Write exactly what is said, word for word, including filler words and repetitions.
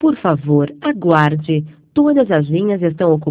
Por favor, aguarde. Todas as linhas estão ocupadas.